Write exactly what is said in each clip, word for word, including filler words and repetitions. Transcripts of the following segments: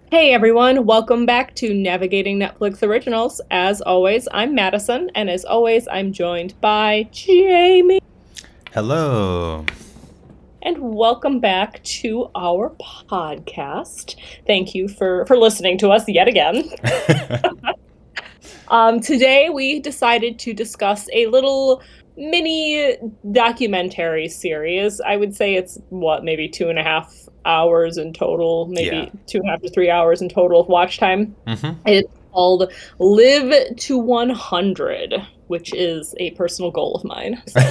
Hey everyone, welcome back to Navigating Netflix Originals. As always, I'm Madison, and as always, I'm joined by Jamie. Hello. And welcome back to our podcast. Thank you for for listening to us yet again. Um, today we decided to discuss a little mini documentary series. I would say it's what, maybe two and a half hours in total, Yeah. maybe two and a half to three hours in total of watch time. hmm It's called Live to one hundred, which is a personal goal of mine. So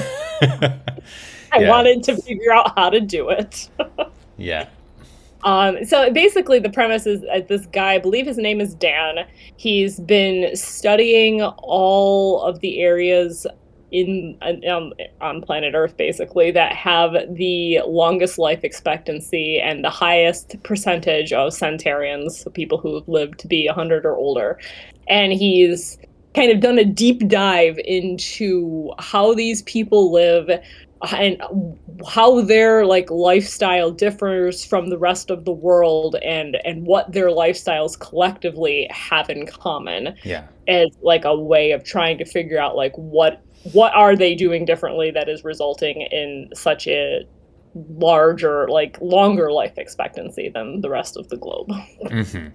I yeah. wanted to figure out how to do it. Yeah. Um, so basically, the premise is uh, this guy, I believe his name is Dan. He's been studying all of the areas in um, on planet Earth, basically, that have the longest life expectancy and the highest percentage of centenarians, so people who have lived to be one hundred or older. And he's kind of done a deep dive into how these people live and how their like lifestyle differs from the rest of the world, and and what their lifestyles collectively have in common, Yeah. as like a way of trying to figure out like what what are they doing differently that is resulting in such a larger, like longer life expectancy than the rest of the globe. hmm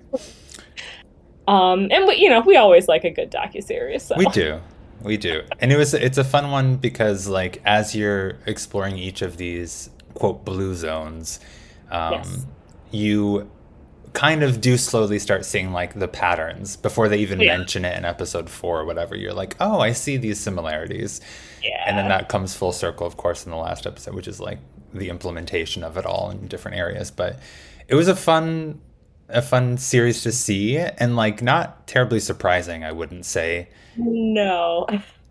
Um and we, you know, we always like a good docuseries, so We do. We do. And it was it's a fun one because like as you're exploring each of these quote blue zones, um, yes. you kind of do slowly start seeing like the patterns before they even Yeah. mention it in episode four or whatever. You're like, oh, I see these similarities. And then Yeah. that comes full circle, of course, in the last episode, which is like the implementation of it all in different areas. But it was a fun, a fun series to see, and like not terribly surprising, I wouldn't say. No.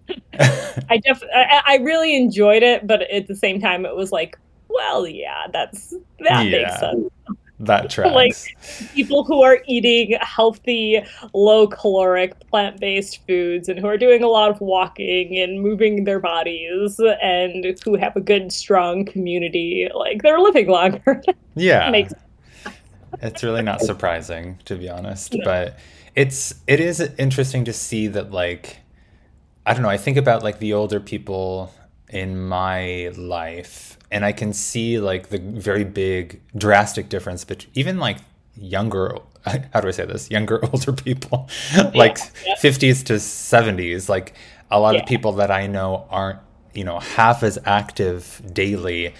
I def I, I really enjoyed it, but at the same time, it was like, well, yeah, that's that makes Yeah, sense. that Like tracks. people who are eating healthy, low caloric, plant-based foods and who are doing a lot of walking and moving their bodies and who have a good, strong community, like they're living longer. Yeah, Makes it's really not surprising, to be honest. no. But it's it is interesting to see that like I don't know, I think about like the older people in my life, and I can see like the very big drastic difference between even like younger, how do I say this? Younger, older people, Yeah, like yeah, fifties to seventies. Like a lot of yeah, people that I know aren't, you know, half as active daily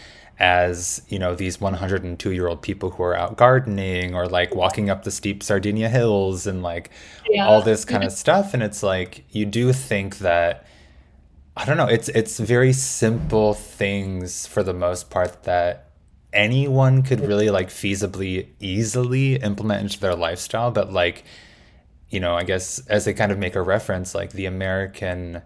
as, you know, these one hundred two year old people who are out gardening or like walking up the steep Sardinia hills and like all yeah. this kind of stuff. And it's like, you do think that, I don't know, it's it's very simple things for the most part that anyone could really like feasibly easily implement into their lifestyle. But like, you know, I guess as they kind of make a reference, like the American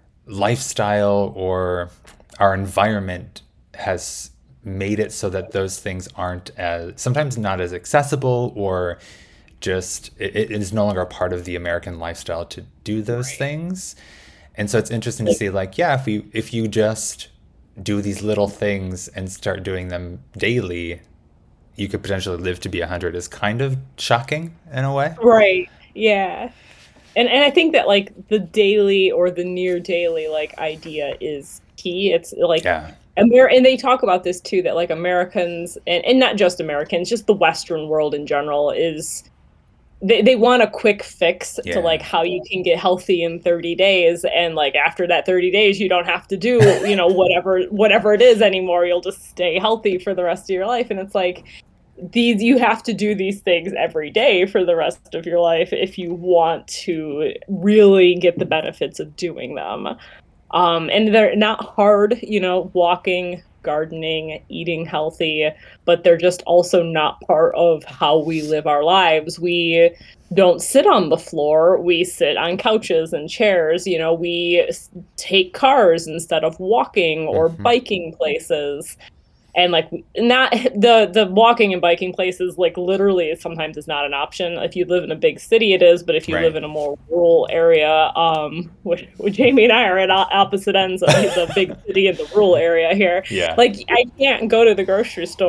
lifestyle or our environment has made it so that those things aren't as sometimes not as accessible, or just it, it is no longer a part of the American lifestyle to do those Right. things. And so it's interesting to Like, see like, yeah, if we if you just do these little things and start doing them daily, you could potentially live to be one hundred, is kind of shocking in a way. right. Yeah. And and I think that like the daily or the near daily like idea is key. It's like Yeah. Amer and they talk about this too, that like Americans, and, and not just Americans, just the Western world in general is they, they want a quick fix to Yeah. like how you can get healthy in thirty days, and like after that thirty days you don't have to do, you know, whatever whatever it is anymore. You'll just stay healthy for the rest of your life. And it's like these you have to do these things every day for the rest of your life if you want to really get the benefits of doing them. Um, and they're not hard, you know, walking, gardening, eating healthy, but they're just also not part of how we live our lives. We don't sit on the floor, we sit on couches and chairs. You know, we take cars instead of walking or hmm biking places. And like not the the walking and biking places, like literally sometimes is not an option. If you live in a big city it is, but if you live Right. in a more rural area, um which, which Jamie and I are at opposite ends of the big city and the rural area here, Yeah. like I can't go to the grocery store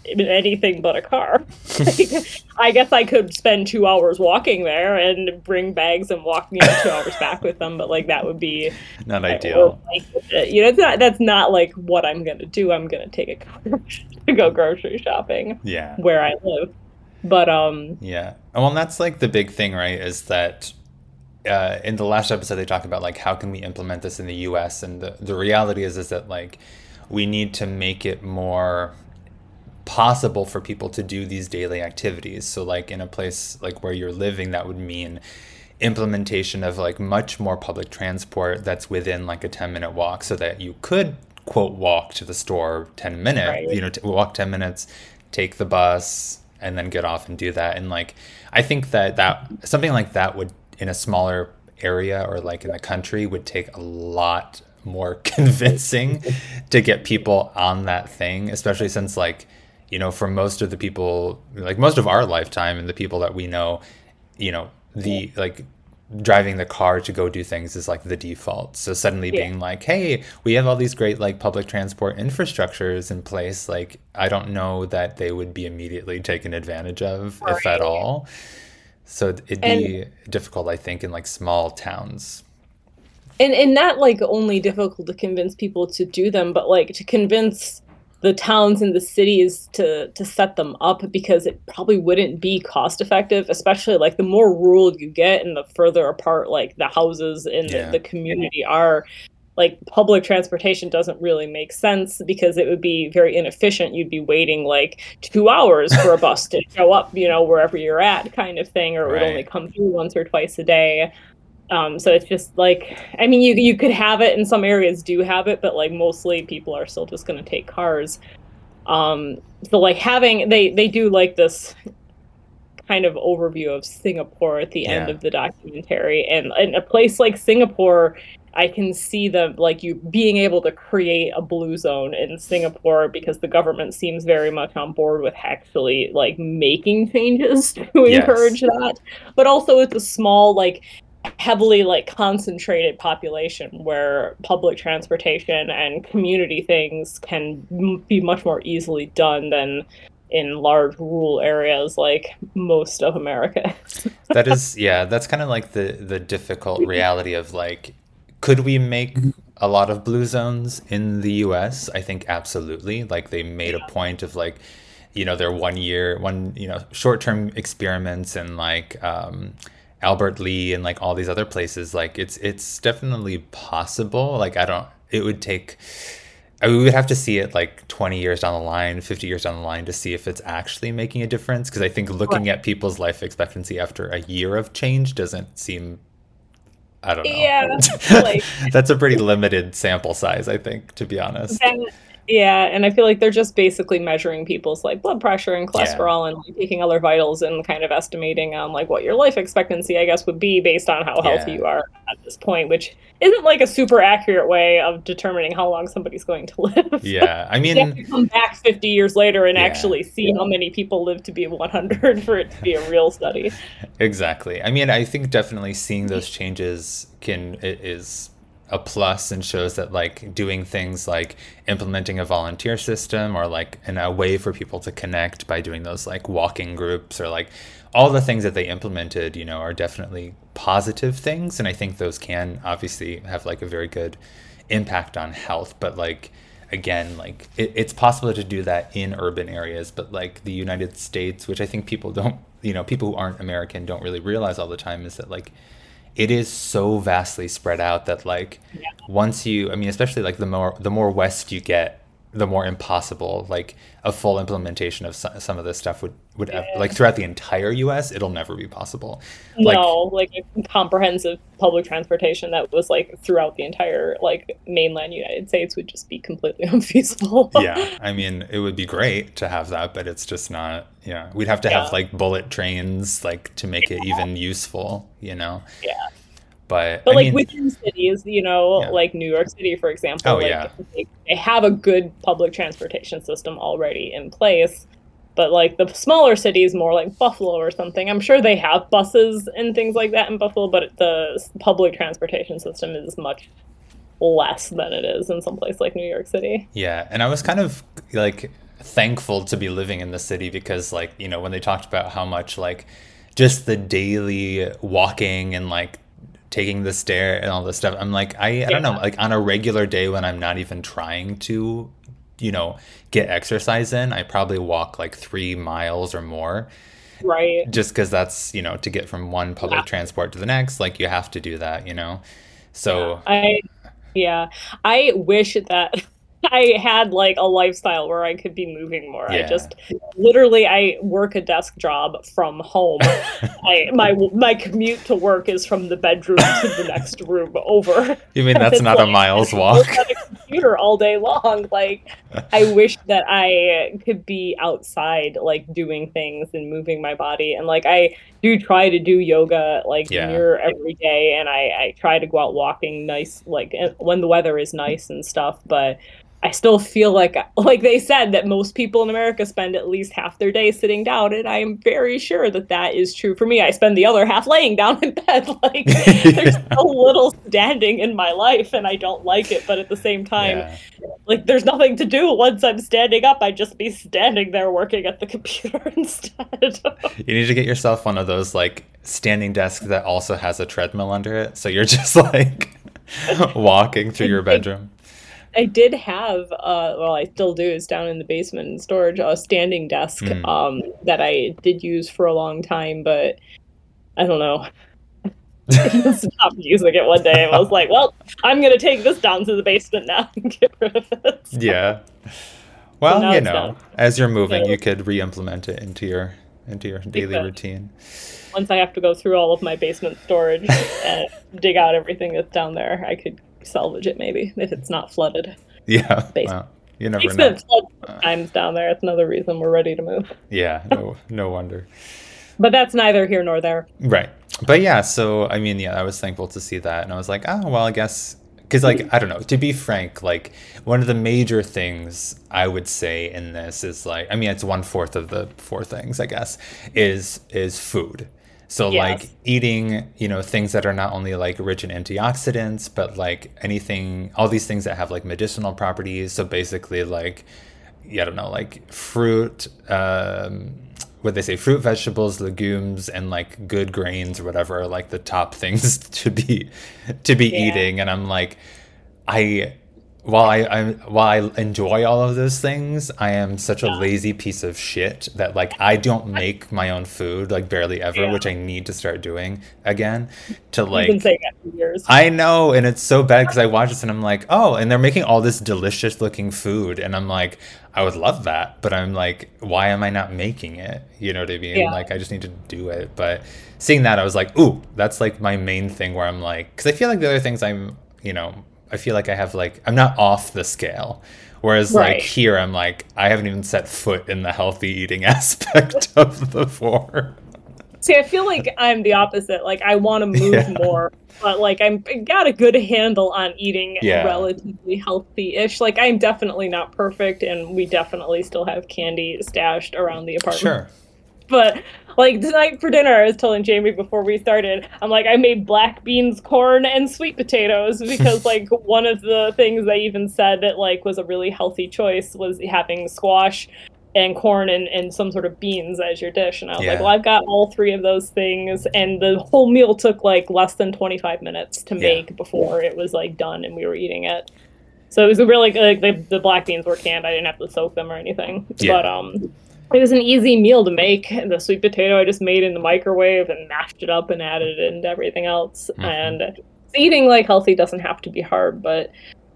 anything but a car. Like, I guess I could spend two hours walking there and bring bags and walk, you know, two hours back with them, but like that would be not ideal. Like, you know, it's not, that's not like what I'm gonna do. I'm gonna take a car to go grocery shopping. Yeah. Where I live. But um. Yeah. Well, and that's like the big thing, right? Is that uh, in the last episode they talked about like how can we implement this in the U S, and the the reality is is that like we need to make it more possible for people to do these daily activities. So like in a place like where you're living, that would mean implementation of like much more public transport that's within like a ten minute walk, so that you could quote walk to the store ten minutes, right. you know, t- walk ten minutes, take the bus, and then get off and do that. And like I think that that something like that would, in a smaller area or like in the country, would take a lot more convincing to get people on that thing, especially since like, you know, for most of the people, like most of our lifetime and the people that we know, you know, the like driving the car to go do things is like the default. So suddenly yeah. being like, hey, we have all these great like public transport infrastructures in place, like I don't know that they would be immediately taken advantage of, right. if at all. So it'd be and, difficult, I think, in like small towns. And and not like only difficult to convince people to do them, but like to convince the towns and the cities to to set them up, because it probably wouldn't be cost effective, especially like the more rural you get and the further apart like the houses in yeah. the, the community are, like public transportation doesn't really make sense because it would be very inefficient. You'd be waiting like two hours for a bus to show up, you know, wherever you're at kind of thing, or it right. would only come through once or twice a day. Um, so it's just like, I mean, you you could have it, and some areas do have it, but like mostly people are still just going to take cars. Um, so like having, they, they do like this kind of overview of Singapore at the yeah. end of the documentary. And in a place like Singapore, I can see them like you being able to create a blue zone in Singapore, because the government seems very much on board with actually like making changes to yes. encourage that. But also it's a small, like heavily like concentrated population where public transportation and community things can m- be much more easily done than in large rural areas like most of America. That is, yeah, that's kind of like the the difficult reality of like, could we make a lot of blue zones in the U S? I think absolutely. Like they made a point of like, you know, their one year, one, you know, short-term experiments and like um, Albert Lee and like all these other places. Like it's it's definitely possible. Like I don't, it would take, I mean, we would have to see it like twenty years down the line, fifty years down the line to see if it's actually making a difference. Because I think looking at people's life expectancy after a year of change doesn't seem, I don't know. Yeah, like, that's a pretty limited sample size, I think, to be honest. And, yeah, and I feel like they're just basically measuring people's like blood pressure and cholesterol yeah. and like, taking other vitals and kind of estimating on like what your life expectancy, I guess, would be based on how healthy yeah. you are at this point, which isn't like a super accurate way of determining how long somebody's going to live. Yeah, I mean, you have to come back fifty years later and yeah. actually see yeah. how many people live to be one hundred for it to be a real study. Exactly. I mean, I think definitely seeing those changes can is a plus, and shows that like doing things like implementing a volunteer system or like in a way for people to connect by doing those like walking groups or like all the things that they implemented, you know, are definitely positive things. And I think those can obviously have like a very good impact on health. But like, again, like it, it's possible to do that in urban areas, but like the United States, which I think people don't, you know, people who aren't American don't really realize all the time, is that like it is so vastly spread out that like yeah. once you, I mean, especially like the more the more west you get, the more impossible like a full implementation of some, some of this stuff would would yeah. like throughout the entire U S it'll never be possible. No, like, like a comprehensive public transportation that was like throughout the entire like mainland United States would just be completely unfeasible. Yeah, I mean, it would be great to have that, but it's just not. Yeah, we'd have to yeah. have like bullet trains like to make yeah. it even useful, you know. Yeah. But, but I like mean, within cities, you know, yeah. like New York City, for example, oh, like yeah. they, they have a good public transportation system already in place. But like the smaller cities, more like Buffalo or something, I'm sure they have buses and things like that in Buffalo, but the public transportation system is much less than it is in some place like New York City. Yeah, and I was kind of like thankful to be living in the city because, like, you know, when they talked about how much, like, just the daily walking and, like, taking the stair and all this stuff, I'm like, I, I don't know, Yeah. like, on a regular day when I'm not even trying to, you know, get exercise in, I probably walk like three miles or more Right. just because that's, you know, to get from one Yeah. public transport to the next, like, you have to do that, you know? Yeah. So, I Yeah. I wish that I had like a lifestyle where I could be moving more. I yeah. just literally I work a desk job from home. I my my commute to work is from the bedroom to the next room over. You mean And that's it's not a like I miles work walk? on a computer all day long. Like I wish that I could be outside like doing things and moving my body. And like I do try to do yoga like Yeah. near every day, and I I try to go out walking nice like eh, when the weather is nice and stuff, but I still feel like like they said that most people in America spend at least half their day sitting down, and I am very sure that that is true for me. I spend the other half laying down in bed. Like there's Yeah. so little standing in my life, and I don't like it. But at the same time, Yeah. like there's nothing to do once I'm standing up. I'd just be standing there working at the computer instead. You need to get yourself one of those like standing desks that also has a treadmill under it. So you're just like walking through I, your I bedroom. I did have, uh, well, I still do, it's down in the basement in storage, a standing desk Mm. um, that I did use for a long time, but I don't know. I just stopped using it one day and was like, well, I'm going to take this down to the basement now and get rid of it. So, Yeah. so Well, now you it's know, down. as you're moving, So you could re-implement it into your into your daily because routine. once I have to go through all of my basement storage and dig out everything that's down there, I could salvage it maybe if it's not flooded. Yeah. Basement, Well, you never know. basement floods Uh, sometimes down there. It's another reason we're ready to move. yeah. No. No wonder. But that's neither here nor there. Right. But yeah, so I mean, yeah, I was thankful to see that. And I was like, oh, well, I guess, because, like, I don't know, to be frank, like, one of the major things I would say in this is like, I mean, it's one fourth of the four things, I guess, is is food. So, like, Yes. eating, you know, things that are not only like rich in antioxidants, but like anything, all these things that have like medicinal properties. So basically, like, yeah, I don't know, like fruit, um, what they say, fruit, vegetables, legumes, and like good grains or whatever are like the top things to be to be Yeah. eating. And I'm like, I while I, I while I enjoy all of those things, I am such a Yeah. lazy piece of shit that like I don't make my own food like barely ever, Yeah. which I need to start doing again to You've been like saying that for years. I know, and it's so bad because I watch this and I'm like, oh, and they're making all this delicious looking food, and I'm like, I would love that, but I'm like, why am I not making it? You know what I mean? Yeah. Like, I just need to do it. But seeing that, I was like, ooh, that's like my main thing where I'm like, because I feel like the other things I'm, you know, I feel like I have like, I'm not off the scale. Whereas like Right. here, I'm like, I haven't even set foot in the healthy eating aspect of the four. See, I feel like I'm the opposite. Like I want to move Yeah. more, but like I'm I got a good handle on eating Yeah. relatively healthy-ish. Like I'm definitely not perfect, and we definitely still have candy stashed around the apartment. Sure. But like tonight for dinner, I was telling Jamie before we started, I'm like, I made black beans, corn, and sweet potatoes because like one of the things they even said that like was a really healthy choice was having squash and corn and, and some sort of beans as your dish. And I was like, Yeah. well, I've got all three of those things. And the whole meal took like less than twenty-five minutes to Yeah. make before it was like done and we were eating it. So it was really like the, the black beans were canned. I didn't have to soak them or anything. Yeah. But um, it was an easy meal to make. The sweet potato I just made in the microwave and mashed it up and added it into everything else. Mhm. And eating like healthy doesn't have to be hard, but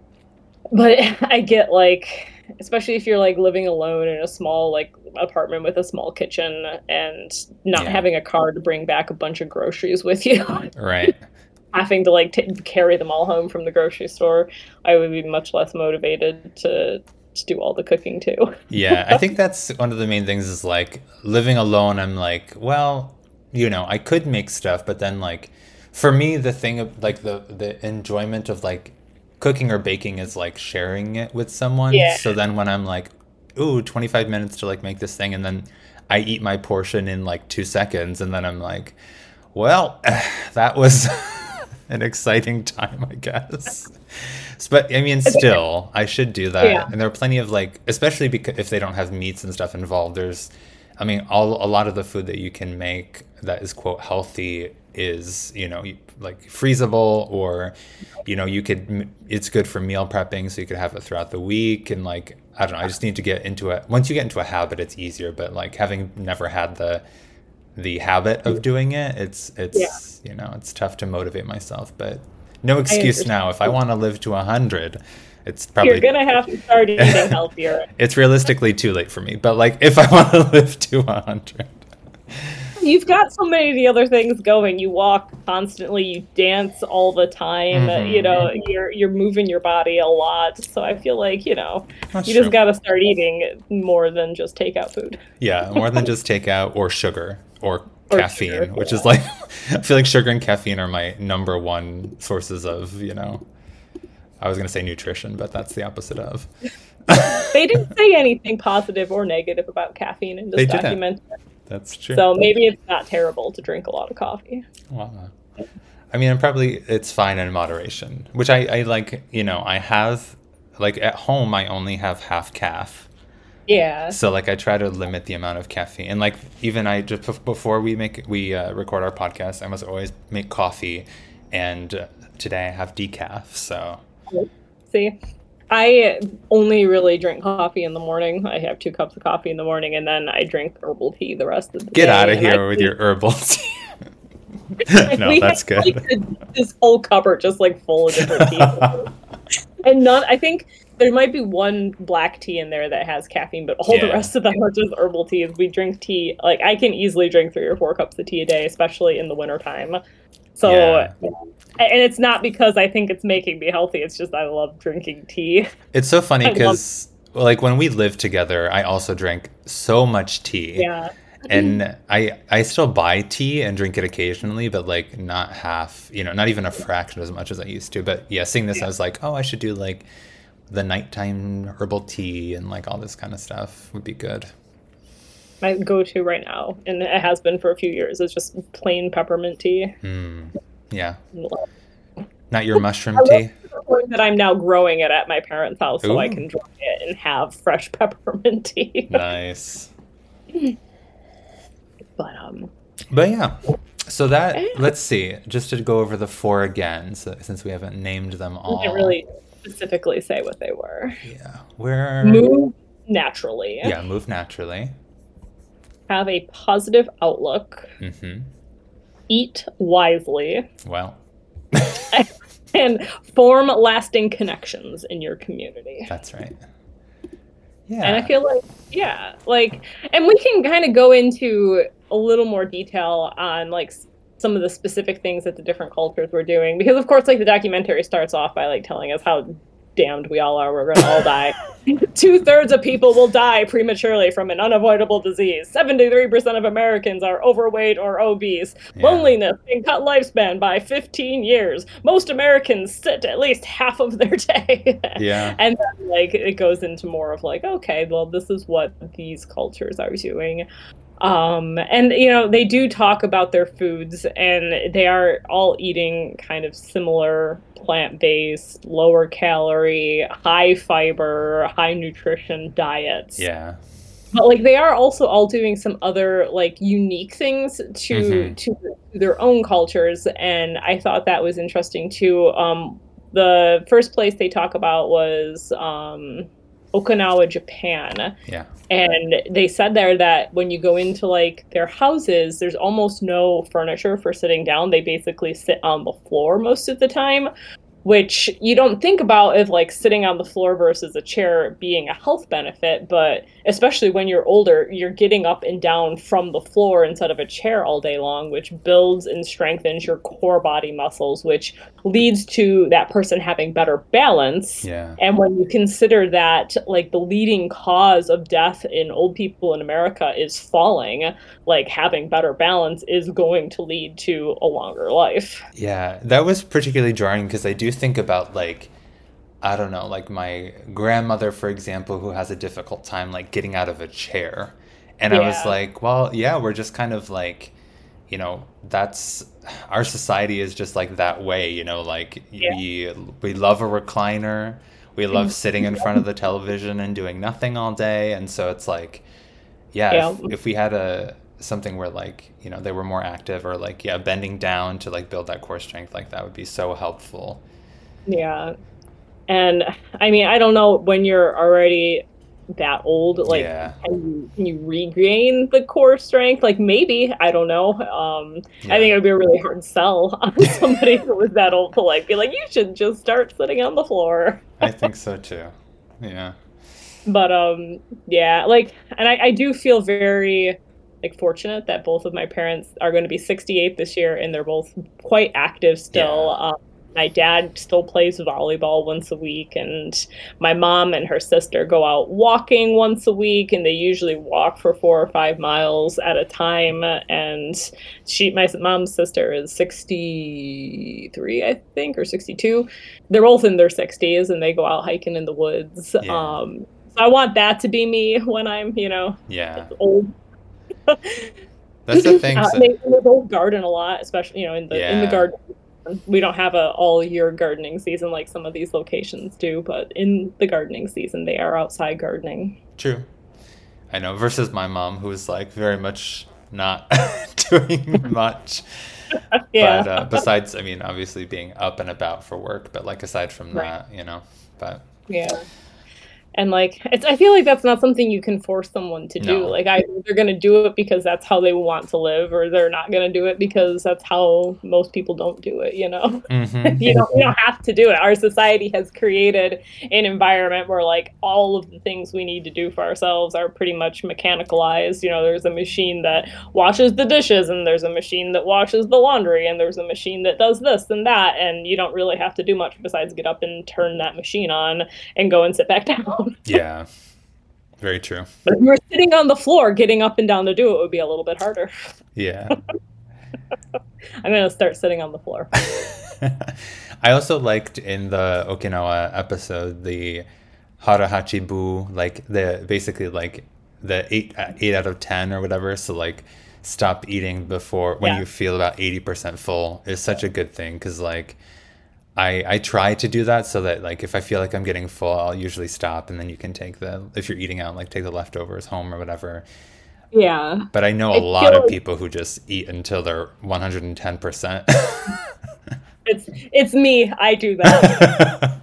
but I get like, especially if you're like living alone in a small like apartment with a small kitchen and not Yeah. having a car to bring back a bunch of groceries with you, Right. having to like t- carry them all home from the grocery store, I would be much less motivated to to do all the cooking too. Yeah, I think that's one of the main things is like living alone. I'm like, well, you know, I could make stuff, but then like for me, the thing of like the the enjoyment of like cooking or baking is like sharing it with someone. Yeah. So then when I'm like, ooh, twenty-five minutes to like make this thing, and then I eat my portion in like two seconds, and then I'm like, well, that was an exciting time, I guess. But I mean, still, I should do that. Yeah. And there are plenty of like, especially because if they don't have meats and stuff involved, there's, I mean, all a lot of the food that you can make that is quote healthy is, you know, like freezable, or, you know, you could, it's good for meal prepping, so you could have it throughout the week. And like, I don't know, I just need to get into it. Once you get into a habit, it's easier. But like having never had the the habit of doing it, it's it's yeah. you know, it's tough to motivate myself. But no excuse now. If I want to live to a hundred, it's probably you're gonna have to start eating healthier. It's realistically too late for me. But like, if I want to live to a hundred. You've got so many of the other things going. You walk constantly, you dance all the time, mm-hmm. you know, you're you're moving your body a lot. So I feel like, you know, That's you true. just got to start eating more than just takeout food. Yeah, more than just takeout or sugar or, or caffeine, sugar, which yeah. is like, I feel like sugar and caffeine are my number one sources of, you know, I was going to say nutrition, but that's the opposite of. They didn't say anything positive or negative about caffeine in this they documentary. Didn't. That's true. So maybe it's not terrible to drink a lot of coffee. Wow. I mean, probably it's fine in moderation, which I, I like, you know, I have, like at home, I only have half calf. Yeah. So like I try to limit the amount of caffeine. And like even I, just before we make, we uh, record our podcast, I must always make coffee. And uh, today I have decaf, so. See? I only really drink coffee in the morning. I have two cups of coffee in the morning, and then I drink herbal tea the rest of the Get day. Get out of here with your herbal tea. No, we that's have, good. Like, this whole cupboard just like full of different teas. And none, I think there might be one black tea in there that has caffeine, but all yeah. the rest of them are just herbal teas. We drink tea. Like, I can easily drink three or four cups of tea a day, especially in the wintertime. So, yeah. And it's not because I think it's making me healthy. It's just I love drinking tea. It's so funny because, love- like, when we lived together, I also drank so much tea. Yeah. And I I still buy tea and drink it occasionally, but, like, not half, you know, not even a fraction as much as I used to. But, yeah, seeing this, yeah. I was like, oh, I should do, like, the nighttime herbal tea and, like, all this kind of stuff would be good. My go-to right now, and it has been for a few years, is just plain peppermint tea. Mm. Yeah. Not your mushroom tea? That I'm now growing it at my parents' house so Ooh. I can dry it and have fresh peppermint tea. Nice. But um. But yeah. So that, let's see, just to go over the four again, so, since we haven't named them all. We didn't really specifically say what they were. Yeah. We're... Move naturally. Yeah, move naturally. Have a positive outlook. Mm-hmm. Eat wisely. Well. And form lasting connections in your community. That's right. Yeah. And I feel like, yeah, like, and we can kind of go into a little more detail on, like, some of the specific things that the different cultures were doing. Because, of course, like, the documentary starts off by, like, telling us how damned we all are. We're going to all die. Two-thirds of people will die prematurely from an unavoidable disease. seventy-three percent of Americans are overweight or obese. Yeah. Loneliness can cut lifespan by fifteen years. Most Americans sit at least half of their day. Yeah. And then, like, it goes into more of, like, okay, well, this is what these cultures are doing. Um, and, you know, they do talk about their foods, and they are all eating kind of similar plant-based, lower calorie, high fiber, high nutrition diets. Yeah. But, like, they are also all doing some other, like, unique things to, mm-hmm. to their own cultures, and I thought that was interesting, too. Um, the first place they talk about was um, Okinawa, Japan. Yeah. And they said there that when you go into, like, their houses, there's almost no furniture for sitting down. They basically sit on the floor most of the time, which you don't think about as, like, sitting on the floor versus a chair being a health benefit. But especially when you're older, you're getting up and down from the floor instead of a chair all day long, which builds and strengthens your core body muscles, which leads to that person having better balance. Yeah. And when you consider that, like, the leading cause of death in old people in America is falling, like, having better balance is going to lead to a longer life. Yeah, that was particularly jarring because I do think about, like, I don't know, like my grandmother, for example, who has a difficult time, like, getting out of a chair. And yeah. I was like, well, yeah, we're just kind of, like, you know, that's our society is just like that way, you know, like Yeah. we we love a recliner, we love sitting in front of the television and doing nothing all day, and so it's like, yeah, Yeah. if if we had a something where like, you know, they were more active or like, yeah, bending down to like build that core strength, like that would be so helpful. Yeah. And I mean, I don't know when you're already that old, like Yeah. can you, can you regain the core strength? Like maybe, I don't know. Um, I think Yeah. it would be a really hard sell on somebody who was that old to like be like, you should just start sitting on the floor. I think so too. Yeah. But um, yeah, like, and I, I do feel very like fortunate that both of my parents are going to be sixty-eight this year, and they're both quite active still. Yeah. Um, my dad still plays volleyball once a week, and my mom and her sister go out walking once a week, and they usually walk for four or five miles at a time. And she, my mom's sister, is sixty-three, I think, or sixty-two. They're both in their sixties, and they go out hiking in the woods. Yeah. Um, so I want that to be me when I'm, you know, Yeah. old. That's the thing. Uh, So, they, they both garden a lot, especially, you know, in the in the yeah. garden. We don't have a all year gardening season like some of these locations do, but in the gardening season, they are outside gardening. True. I know. Versus my mom, who's like very much not doing much. Yeah, But uh, besides, I mean, obviously being up and about for work, but like aside from right. that, you know, but Yeah. And like it's I feel like that's not something you can force someone to do. no. Like either they're gonna do it because that's how they want to live, or they're not gonna do it because that's how most people don't do it, you know? Mm-hmm. You don't you don't have to do it. Our society has created an environment where like all of the things we need to do for ourselves are pretty much mechanicalized. You know, there's a machine that washes the dishes, and there's a machine that washes the laundry, and there's a machine that does this and that, and you don't really have to do much besides get up and turn that machine on and go and sit back down. Yeah. Very true. But if you were sitting on the floor, getting up and down to do it would be a little bit harder. Yeah. I'm gonna start sitting on the floor. I also liked in the Okinawa episode the harahachibu, like the basically like the eight eight out of ten or whatever. So like stop eating before when Yeah. you feel about eighty percent full is such a good thing because like I I try to do that so that like if I feel like I'm getting full, I'll usually stop and then you can take the if you're eating out like take the leftovers home or whatever. Yeah. But I know I a lot feel of like people who just eat until they're one hundred ten percent. it's it's me. I do that.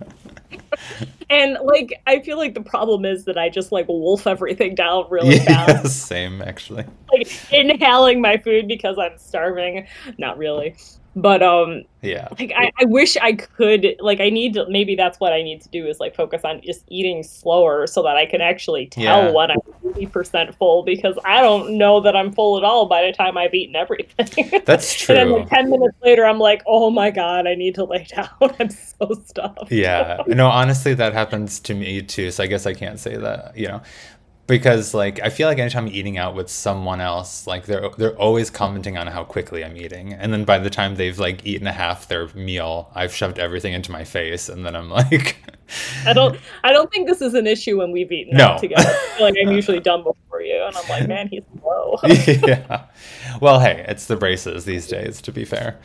And like I feel like the problem is that I just like wolf everything down really Yeah, fast. same actually. Like inhaling my food because I'm starving. Not really. But um Yeah. like I, I wish I could like I need to maybe that's what I need to do is like focus on just eating slower so that I can actually tell Yeah. when I'm eighty percent full, because I don't know that I'm full at all by the time I've eaten everything. That's And then true. like ten minutes later I'm like, oh my god, I need to lay down. I'm so stuffed. Yeah. No, honestly, that happens to me too. So I guess I can't say that, you know, because like I feel like anytime I'm eating out with someone else, like they're they're always commenting on how quickly I'm eating, and then by the time they've like eaten half their meal, I've shoved everything into my face, and then I'm like, I don't I don't think this is an issue when we've eaten no. out together. I feel like I'm usually done before you, and I'm like, man, he's slow. Yeah. Well, hey, it's the braces these days, to be fair.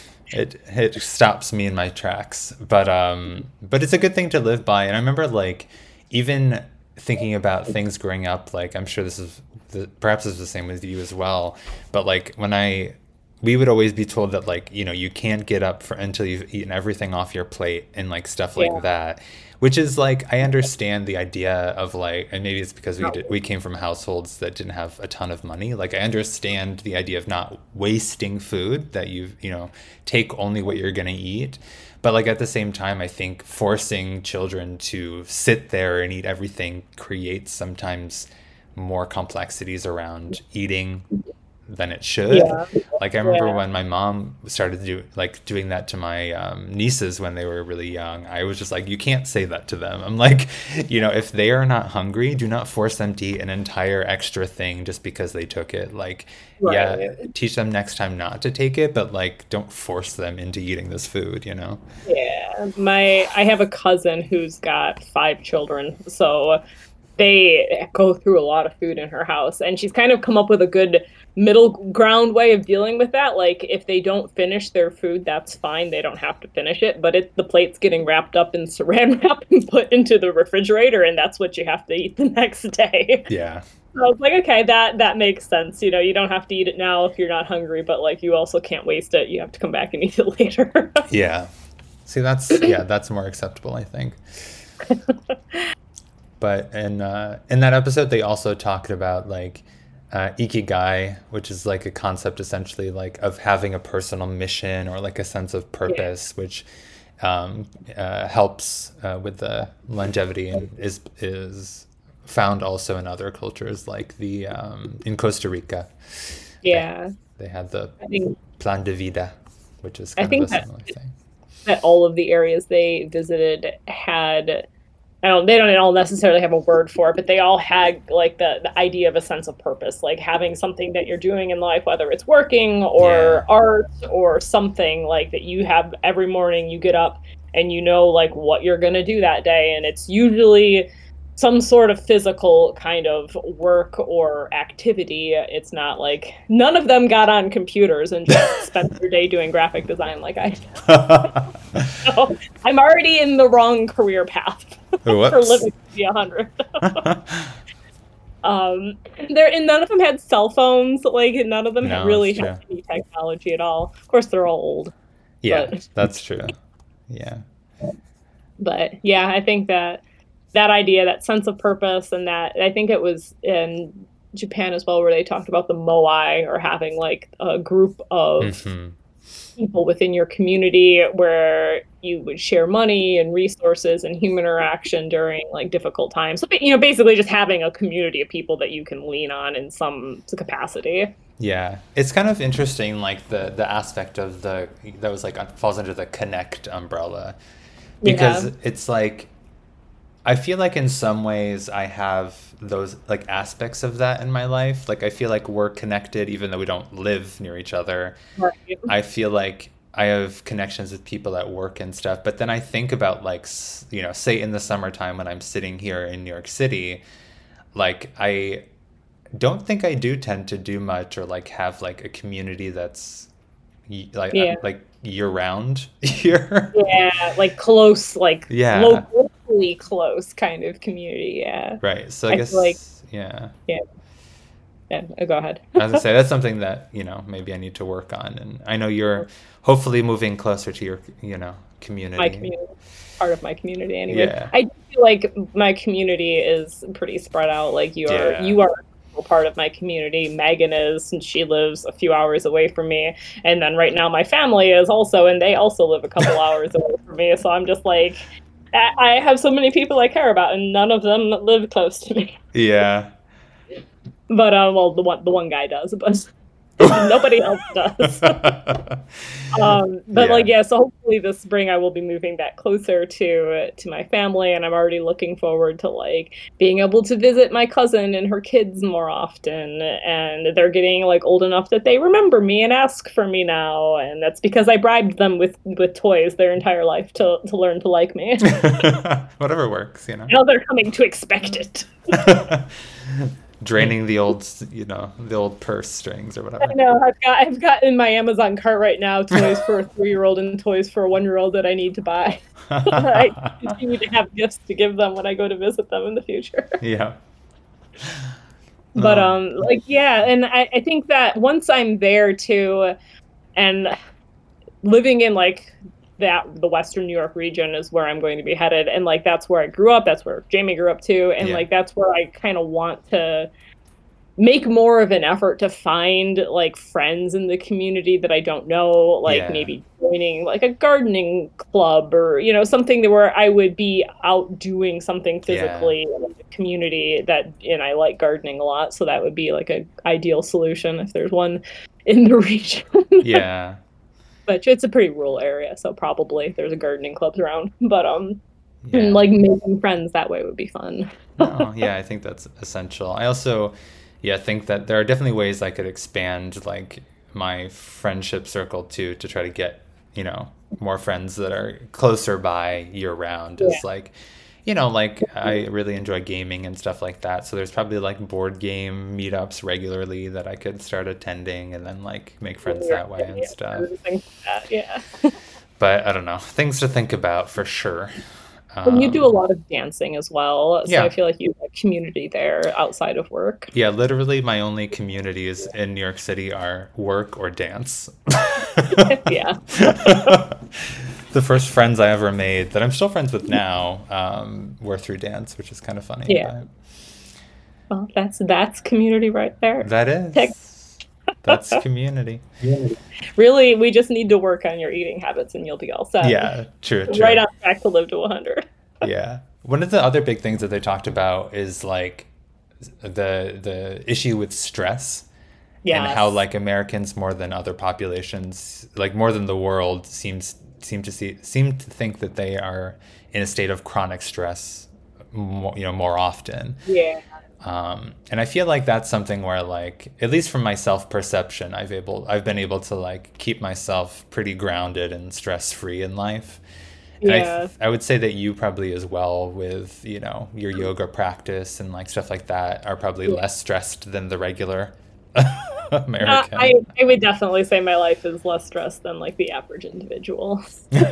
It it stops me in my tracks. But um but it's a good thing to live by. And I remember like even thinking about things growing up, like I'm sure this is the, perhaps this is the same with you as well. But like when I we would always be told that like, you know, you can't get up for until you've eaten everything off your plate and like stuff like Yeah. that. Which is like I understand the idea of like, and maybe it's because we No. did, we came from households that didn't have a ton of money. Like I understand the idea of not wasting food, that you you know take only what you're gonna eat. But like at the same time, I think forcing children to sit there and eat everything creates sometimes more complexities around eating than it should. Yeah. Like I remember Yeah. when my mom started do like doing that to my um, nieces when they were really young. I was just like, you can't say that to them. I'm like, you know, if they are not hungry, do not force them to eat an entire extra thing just because they took it. Like, yeah, Right. teach them next time not to take it, but like, don't force them into eating this food. You know? Yeah, my I have a cousin who's got five children, so they go through a lot of food in her house, and she's kind of come up with a good middle ground way of dealing with that. Like if they don't finish their food, that's fine. They don't have to finish it, but it the plate's getting wrapped up in saran wrap and put into the refrigerator, and that's what you have to eat the next day. Yeah. So I was like, okay, that that makes sense. You know, you don't have to eat it now if you're not hungry, but like you also can't waste it. You have to come back and eat it later. Yeah. See, that's yeah, that's more acceptable, I think. But in uh, in that episode, they also talked about like uh, ikigai, which is like a concept essentially like of having a personal mission or like a sense of purpose, yeah. which um, uh, helps uh, with the longevity and is is found also in other cultures, like the um, in Costa Rica. Yeah, they, they had the I think, plan de vida, which is kind I think of a that, similar thing. That all of the areas they visited had. I don't, they don't all necessarily have a word for it, but they all had like the, the idea of a sense of purpose, like having something that you're doing in life, whether it's working or yeah. art or something like that you have every morning you get up and you know like what you're going to do that day. And it's usually some sort of physical kind of work or activity. It's not like none of them got on computers and just spent their day doing graphic design like I did. So I'm already in the wrong career path for living to be a hundred. um, there and none of them had cell phones. Like none of them no, really had any technology at all. Of course, they're all old. Yeah, but. That's true. Yeah. But yeah, I think that. That idea, that sense of purpose, and that I think it was in Japan as well, where they talked about the moai, or having like a group of mm-hmm. people within your community where you would share money and resources and human interaction during like difficult times. So, you know, basically just having a community of people that you can lean on in some capacity. Yeah, it's kind of interesting, like the the aspect of the that was like falls under the connect umbrella, because yeah. it's like. I feel like in some ways I have those like aspects of that in my life. Like I feel like we're connected even though we don't live near each other. Right. I feel like I have connections with people at work and stuff. But then I think about like, you know, say in the summertime when I'm sitting here in New York City, like I don't think I do tend to do much or like have like a community that's like yeah. like year round here. Yeah, like close, like yeah. locally close kind of community. Yeah. Right. So I, I guess like yeah. Yeah. Yeah. Go ahead. As I say, that's something that you know maybe I need to work on, and I know you're hopefully moving closer to your you know community. My community, part of my community anyway. Yeah. I feel like my community is pretty spread out. Like you are, yeah. you are. Part of my community. Megan is, and she lives a few hours away from me, and then right now my family is also, and they also live a couple hours away from me. So I'm just like, I have so many people I care about, and none of them live close to me. Yeah. But uh, well, the one the one guy does, but nobody else does. um, but yeah. like yeah, so hopefully this spring I will be moving back closer to to my family, and I'm already looking forward to like being able to visit my cousin and her kids more often, and they're getting like old enough that they remember me and ask for me now, and that's because I bribed them with with toys their entire life to to learn to like me. Whatever works, you know. Now they're coming to expect it. Draining the old, you know, the old purse strings or whatever. I know. I've got, I've got in my Amazon cart right now toys for a three-year-old and toys for a one-year-old that I need to buy. I continue to have gifts to give them when I go to visit them in the future. Yeah. But um, like yeah, and I, I think that once I'm there too, and living in like that the Western New York region is where I'm going to be headed, and like that's where I grew up, that's where Jamie grew up too, and yeah. like that's where I kind of want to make more of an effort to find like friends in the community that I don't know, like yeah. maybe joining like a gardening club or you know something where I would be out doing something physically yeah. in the community that, and I like gardening a lot, so that would be like a ideal solution if there's one in the region. Yeah. But it's a pretty rural area, so probably there's a gardening clubs around. But um, yeah. like making friends that way would be fun. Oh, yeah, I think that's essential. I also, yeah, think that there are definitely ways I could expand like my friendship circle too, to try to get you know more friends that are closer by year round. Is yeah. like, you know, like I really enjoy gaming and stuff like that. So there's probably like board game meetups regularly that I could start attending and then like make friends Yeah, that way and yeah, stuff. things like that, yeah. But I don't know, things to think about for sure. And you do a Um, lot of dancing as well, so I yeah, feel like you have a community there outside of work. yeah, literally my only communities in New York City are work or dance. Yeah. The first friends I ever made that I'm still friends with now um, were through dance, which is kind of funny. Yeah. But Well, that's that's community right there. that Tech- is, that's community. Really, we just need to work on your eating habits and you'll be all set. Yeah, true, Right true. on track to live to one hundred. Yeah. One of the other big things that they talked about is like the the issue with stress and how Yes. like Americans more than other populations, like more than the world, seems seem to see seem to think that they are in a state of chronic stress more, you know, more often. Yeah. Um, and I feel like that's something where like at least from my self perception, I've able I've been able to like keep myself pretty grounded and stress free in life. And I Yeah. th- I would say that you probably as well with, you know, your yoga practice and like stuff like that are probably Yeah. less stressed than the regular Uh, I, American. I would definitely say my life is less stressed than like the average individual.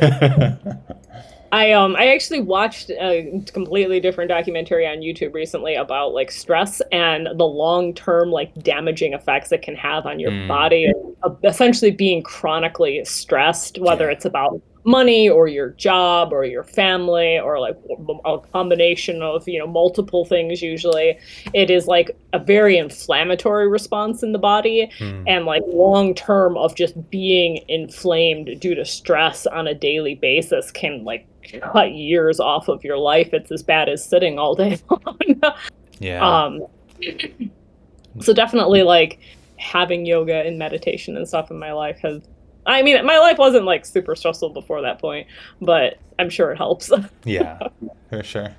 I um I actually watched a completely different documentary on YouTube recently about like stress and the long-term like damaging effects it can have on your Mm, body. Uh, essentially being chronically stressed, whether yeah. it's about money or your job or your family or like a combination of, you know, multiple things usually. It is like a very inflammatory response in the body, Mm, and like long term of just being inflamed due to stress on a daily basis can like cut years off of your life. It's as bad as sitting all day long. yeah. um so definitely like having yoga and meditation and stuff in my life has, I mean, my life wasn't like super stressful before that point, but I'm sure it helps. Yeah. For sure.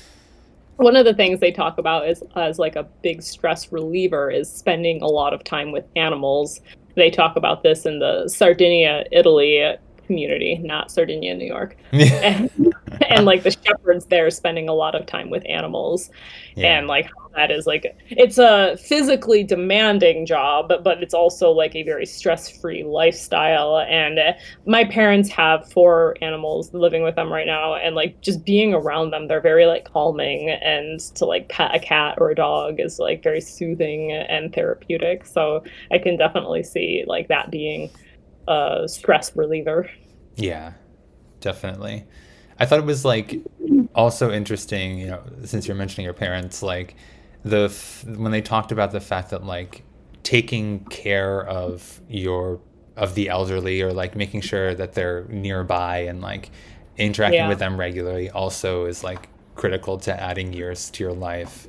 One of the things they talk about is as like a big stress reliever is spending a lot of time with animals. They talk about this in the Sardinia, Italy community, not Sardinia, New York. Yeah. And, and like the shepherds there spending a lot of time with animals, Yeah. and like how that is like it's a physically demanding job, but, but it's also like a very stress-free lifestyle. And uh, my parents have four animals living with them right now, and like just being around them, they're very like calming, and to like pet a cat or a dog is like very soothing and therapeutic. So I can definitely see like that being a stress reliever. Yeah. Definitely. I thought it was like also interesting, you know, since you're mentioning your parents, like the f- when they talked about the fact that like taking care of your of the elderly or like making sure that they're nearby and like interacting Yeah. with them regularly also is like critical to adding years to your life,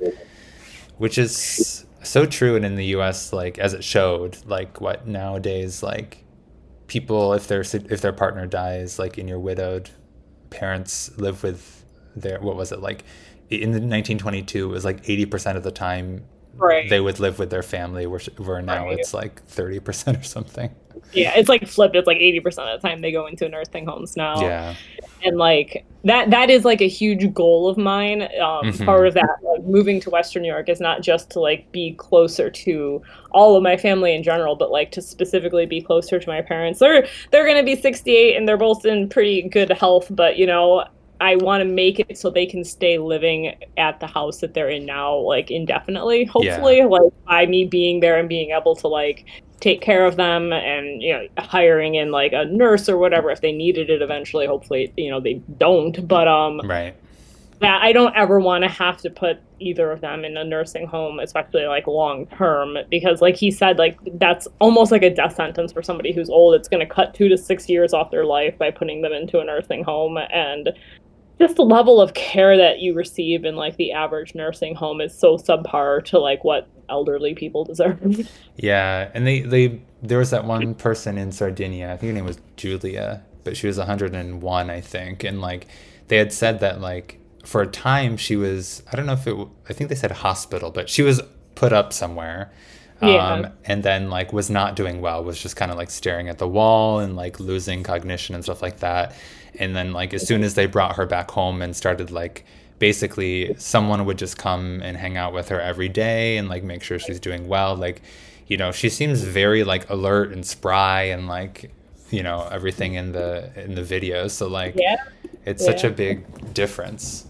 which is so true. And in the U S, like as it showed, like what nowadays, like people if their if their partner dies, like and you're widowed, parents live with their what was it like in the nineteen twenty-two it was like eighty percent of the time Right. they would live with their family, where, where now Right. it's like thirty percent or something. Yeah, it's like flipped. It's like eighty percent of the time they go into nursing homes now. Yeah. And like that that is like a huge goal of mine. Um Hmm. part of that, like moving to Western New York, is not just to like be closer to all of my family in general, but like to specifically be closer to my parents. They're they're going to be sixty-eight and they're both in pretty good health, but you know, I want to make it so they can stay living at the house that they're in now, like indefinitely, Yeah. hopefully, like by me being there and being able to like take care of them, and you know, hiring in like a nurse or whatever if they needed it eventually. Hopefully, you know, they don't, but um Right. that I don't ever want to have to put either of them in a nursing home, especially like long term, because like he said, like that's almost like a death sentence for somebody who's old. It's going to cut two to six years off their life by putting them into a nursing home. And just the level of care that you receive in like the average nursing home is so subpar to like what elderly people deserve. Yeah, and they they there was that one person in Sardinia, I think her name was Julia, but she was one hundred one, I think, and like they had said that like for a time she was, I don't know if it w- I think they said hospital, but she was put up somewhere Yeah. um, and then like was not doing well, was just kind of like staring at the wall and like losing cognition and stuff like that. And then like as soon as they brought her back home and started like basically someone would just come and hang out with her every day and like make sure she's doing well, like, you know, she seems very like alert and spry and like, you know, everything in the in the videos. So like Yeah. it's Yeah. such a big difference.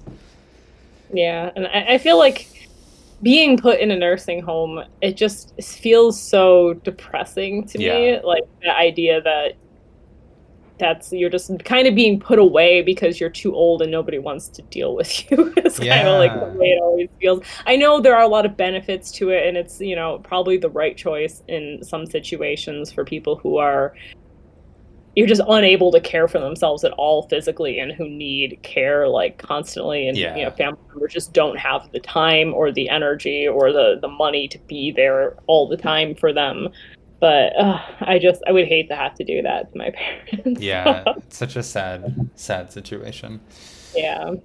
Yeah. And I, I feel like being put in a nursing home, it just feels so depressing to me. Yeah. Like the idea that that's you're just kind of being put away because you're too old and nobody wants to deal with you. It's kind of like the Yeah. way it always feels. I know there are a lot of benefits to it, and it's, you know, probably the right choice in some situations for people who are you're just unable to care for themselves at all physically and who need care like constantly, and you know, Yeah. family members just don't have the time or the energy or the the money to be there all the time for them. But uh, I just I would hate to have to do that to my parents. Yeah. It's such a sad, sad situation. Yeah.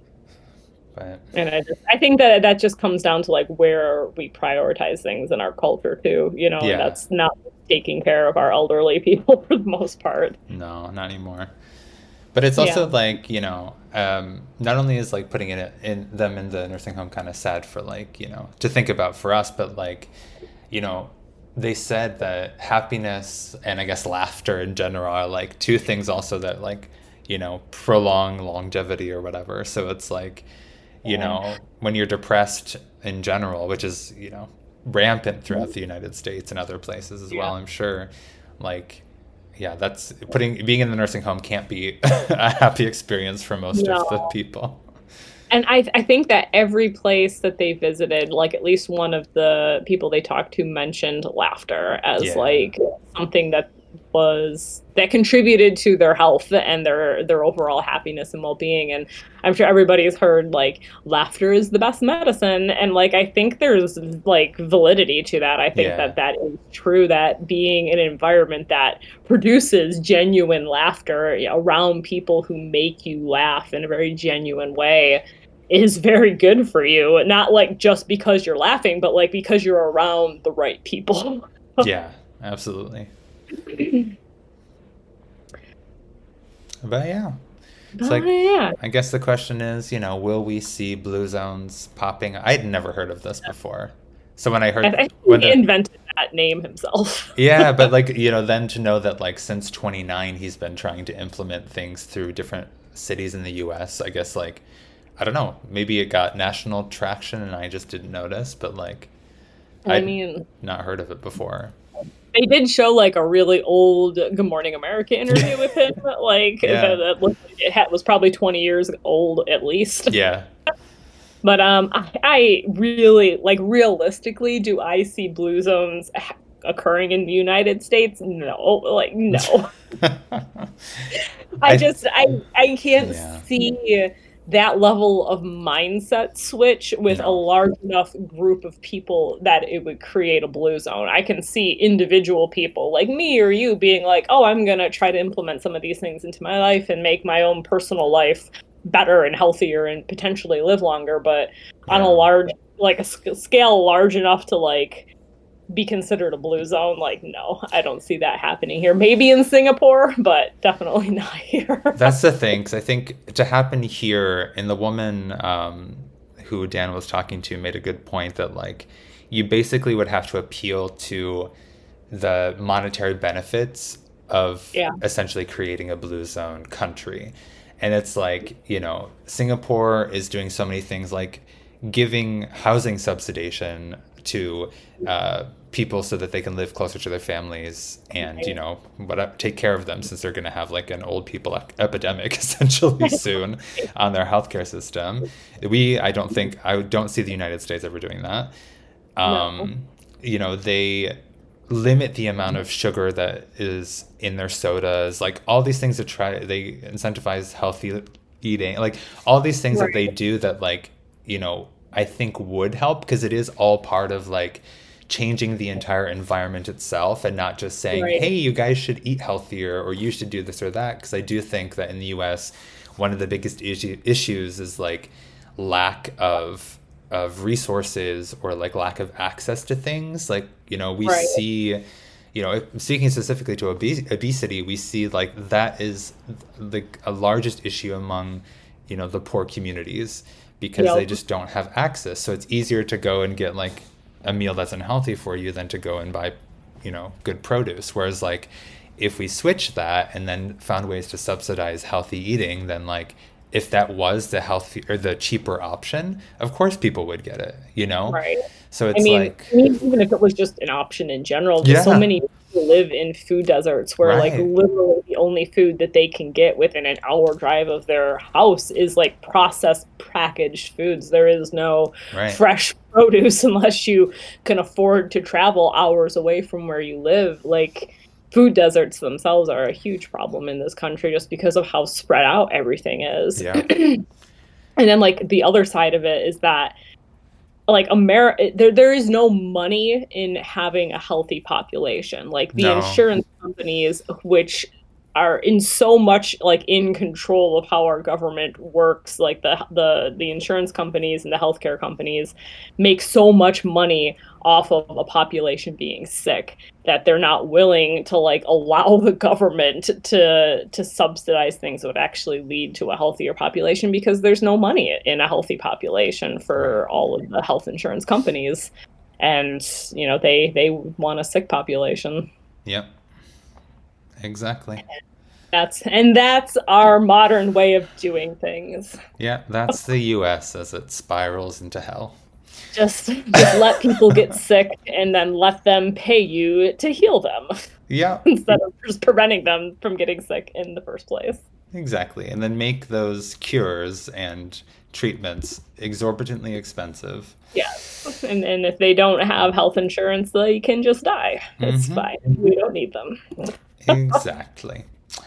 But And I just I think that that just comes down to like where we prioritize things in our culture too, you know, and yeah. that's not taking care of our elderly people for the most part. No, not anymore. But it's Yeah. also like, you know, um, not only is like putting it in them in the nursing home kind of sad for like, you know, to think about for us, but like, you know, they said that happiness and I guess laughter in general are like two things also that like, you know, prolong longevity or whatever. So it's like, you Yeah. know, when you're depressed in general, which is, you know, rampant throughout the United States and other places as well, Yeah. I'm sure, like, yeah, that's putting being in the nursing home can't be a happy experience for most of the No. people. And I I think that every place that they visited, like at least one of the people they talked to mentioned laughter as Yeah. like something that was that contributed to their health and their their overall happiness and well-being. And I'm sure everybody's heard like laughter is the best medicine, and like I think there's like validity to that. I think Yeah. that that is true, that being in an environment that produces genuine laughter around people who make you laugh in a very genuine way is very good for you. Not like just because you're laughing, but like because you're around the right people. Yeah, absolutely. But yeah. It's Oh like yeah. I guess the question is, you know, will we see blue zones popping? I'd never heard of this before. So when I I, heard I think when he the invented that name himself. yeah, but like, you know, then to know that like since twenty nine he's been trying to implement things through different cities in the U S, I guess like I don't know, maybe it got national traction and I just didn't notice, but like I I'd mean, not heard of it before. they did show like a really old Good Morning America interview with him, like that, Yeah. that looked, it had, was probably twenty years old at least. Yeah. But um, I, I really like realistically, do I see blue zones ha- occurring in the United States? No, like no. I I just I I can't yeah. see that level of mindset switch with a No. large enough group of people that it would create a blue zone. I can see individual people like me or you being like, "Oh, I'm going to try to implement some of these things into my life and make my own personal life better and healthier and potentially live longer." But on a Yeah. large like a sc- scale large enough to like be considered a blue zone, like no, I don't see that happening here. Maybe in Singapore, but definitely not here. That's the thing, 'cause I think to happen here, and the woman um, who Dan was talking to made a good point that like you basically would have to appeal to the monetary benefits of Yeah. essentially creating a blue zone country. And it's like, you know, Singapore is doing so many things like giving housing subsidization to uh, people so that they can live closer to their families and, you know, what take care of them since they're going to have like an old people ep- epidemic essentially soon on their healthcare system. We, I don't think, I don't see the United States ever doing that. Um, No. You know, they limit the amount of sugar that is in their sodas, like all these things to try, they incentivize healthy eating, like all these things that they Right. do that like, you know, I think would help because it is all part of like changing the entire environment itself and not just saying, Right. hey, you guys should eat healthier or you should do this or that. Because I do think that in the U S, one of the biggest issue, issues is like lack of of resources or like lack of access to things. Like, You know, we Right. see, you know, speaking specifically to obes- obesity, we see like that is the a largest issue among, you know, the poor communities because they Yep. just don't have access. So it's easier to go and get like a meal that's unhealthy for you than to go and buy, you know, good produce. Whereas like if we switch that and then found ways to subsidize healthy eating, then like if that was the healthy or the cheaper option, of course people would get it, you know? Right. So I it's mean, like, I mean, even if it was just an option in general, just so yeah, many people live in food deserts where like right, literally the only food that they can get within an hour drive of their house is like processed packaged foods. There is no right, fresh produce unless you can afford to travel hours away from where you live. Like food deserts themselves are a huge problem in this country just because of how spread out everything is. yeah, And then like the other side of it is that like America, there there is no money in having a healthy population. Like the no, insurance companies, which are in so much like in control of how our government works, like the the the insurance companies and the healthcare companies make so much money off of a population being sick that they're not willing to like allow the government to to subsidize things that would actually lead to a healthier population because there's no money in a healthy population right, for all of the health insurance companies, and you know they they want a sick population. yep, exactly. That's and that's our modern way of doing things. Yeah, that's the U S as it spirals into hell. Just just let people get sick and then let them pay you to heal them Yeah, instead of just preventing them from getting sick in the first place. exactly. And then make those cures and treatments exorbitantly expensive. Yes. And and if they don't have health insurance, they can just die. It's Mm-hmm. fine. We don't need them. Exactly.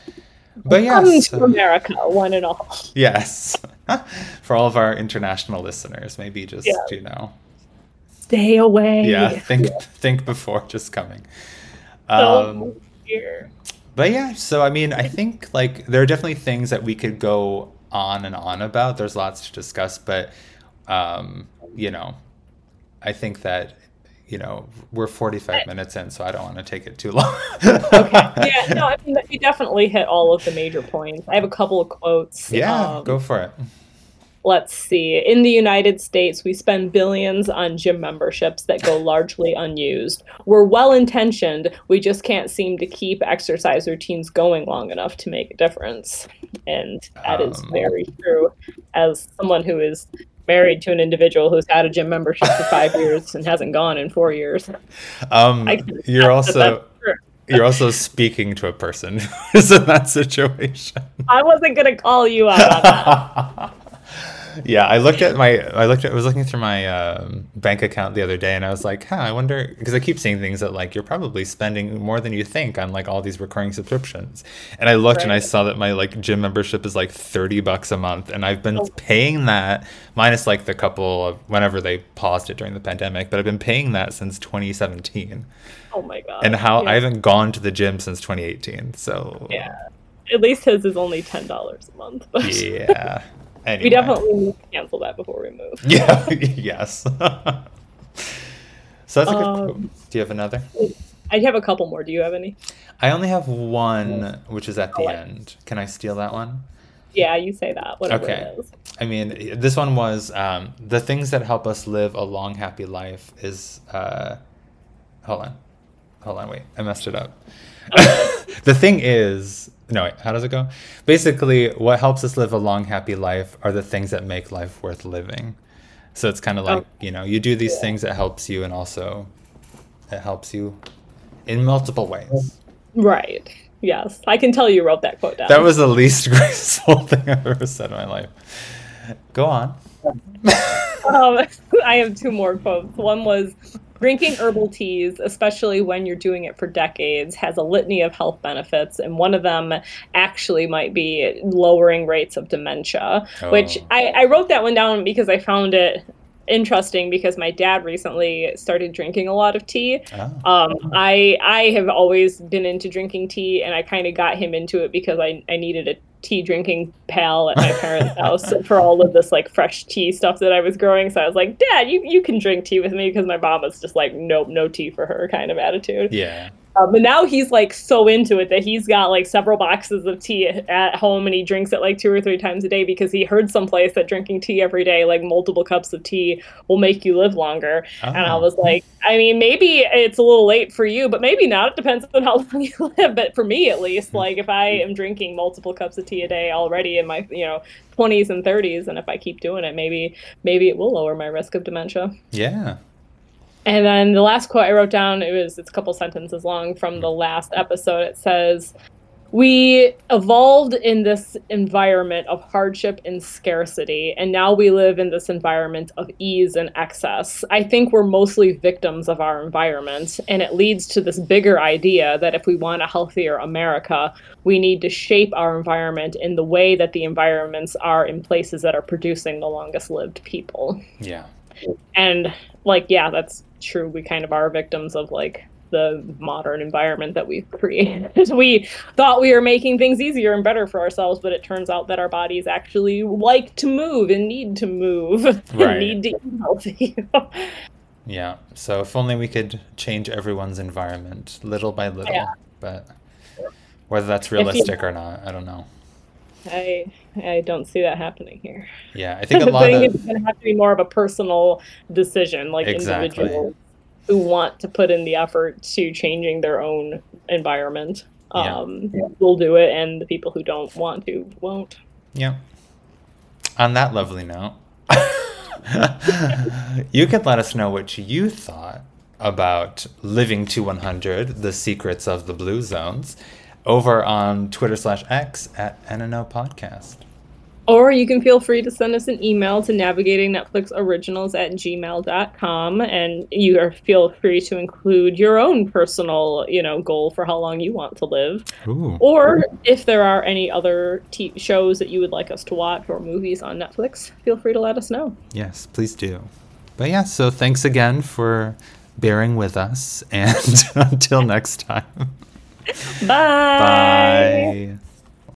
But Come yes, to America, one and all. yes. For all of our international listeners, maybe Yeah. just, you know, Stay yeah, away. think think before just coming. Don't Um, move here. but yeah, so I mean, I think like there are definitely things that we could go on and on about. There's lots to discuss, but um, you know, I think that you know we're forty-five minutes in, so I don't want to take it too long. Okay. Yeah, no, I mean, you definitely hit all of the major points. I have a couple of quotes. Yeah, Um, go for it. let's see. In the United States, we spend billions on gym memberships that go largely unused. We're well intentioned, we just can't seem to keep exercise routines going long enough to make a difference. And that is Um, very true. As someone who is married to an individual who's had a gym membership for five years and hasn't gone in four years, I um, can you're attest that that's also true. you're also speaking to a person who's in that situation. I wasn't going to call you out on that. Yeah, I looked at my, I looked at, I was looking through my um, bank account the other day, and I was like, huh, I wonder, because I keep seeing things that like you're probably spending more than you think on like all these recurring subscriptions, and I looked and I Right. saw that my like gym membership is like thirty bucks a month, and I've been Oh, paying that minus like the couple of whenever they paused it during the pandemic, but I've been paying that since twenty seventeen, oh my and God. how I Yeah. haven't gone to the gym since twenty eighteen, so Yeah. At least his is only ten dollars a month. But yeah. we Anyway, definitely need to cancel that before we move. yeah, yes. So that's a good quote. Um, Do you have another? I have a couple more. Do you have any? I only have one, which is at Oh, the what? end. Can I steal that one? Yeah, you say that, whatever Okay. it is. I mean, this one was um, the things that help us live a long, happy life is. Uh, hold on. Hold on, wait. I messed it up. The thing is. No, wait, how does it go? Basically, what helps us live a long, happy life are the things that make life worth living. So it's kind of like, Oh, you know, you do these yeah. things that helps you, and also it helps you in multiple ways. Right. Yes. I can tell you wrote that quote down. That was the least graceful thing I've ever said in my life. Go on. Um, I have two more quotes. One was drinking herbal teas, especially when you're doing it for decades, has a litany of health benefits, and one of them actually might be lowering rates of dementia. Which Oh, I, I wrote that one down because I found it interesting because my dad recently started drinking a lot of tea. Oh. Um, I I have always been into drinking tea, and I kind of got him into it because I, I needed a tea drinking pal at my parents' house for all of this like fresh tea stuff that I was growing. So I was like, Dad, you, you can drink tea with me, because my mom was just like, nope, no tea for her kind of attitude. Yeah. Um, but now he's like so into it that he's got like several boxes of tea at home, and he drinks it like two or three times a day because he heard someplace that drinking tea every day, like multiple cups of tea, will make you live longer. Oh. And I was like, I mean, maybe it's a little late for you, but maybe not. It depends on how long you live. But for me, at least, like if I am drinking multiple cups of tea a day already in my, you know, twenties and thirties, and if I keep doing it, maybe maybe it will lower my risk of dementia. Yeah. And then the last quote I wrote down, it was, it's a couple sentences long from the last episode. It says, we evolved in this environment of hardship and scarcity, and now we live in this environment of ease and excess. I think we're mostly victims of our environment, and it leads to this bigger idea that if we want a healthier America, we need to shape our environment in the way that the environments are in places that are producing the longest lived people. Yeah. And like, yeah, that's true. We kind of are victims of like the modern environment that we've created. We thought we were making things easier and better for ourselves, but it turns out that our bodies actually like to move and need to move right. and need to eat healthy. Yeah. So if only we could change everyone's environment little by little, yeah. But whether that's realistic you, or not, I don't know. I I don't see that happening here. Yeah, I think a lot I think of it's going to have to be more of a personal decision, like exactly. individuals who want to put in the effort to changing their own environment. Um, yeah. will do it, and the people who don't want to won't. Yeah. On that lovely note, you could let us know what you thought about Living to one hundred, The Secrets of the Blue Zones, over on Twitter slash X at N N O Podcast. Or you can feel free to send us an email to navigating netflix originals at gmail dot com, and you are feel free to include your own personal, you know, goal for how long you want to live. Ooh. Or if there are any other t- shows that you would like us to watch or movies on Netflix, feel free to let us know. Yes, please do. But yeah, so thanks again for bearing with us, and until next time. Bye. Bye.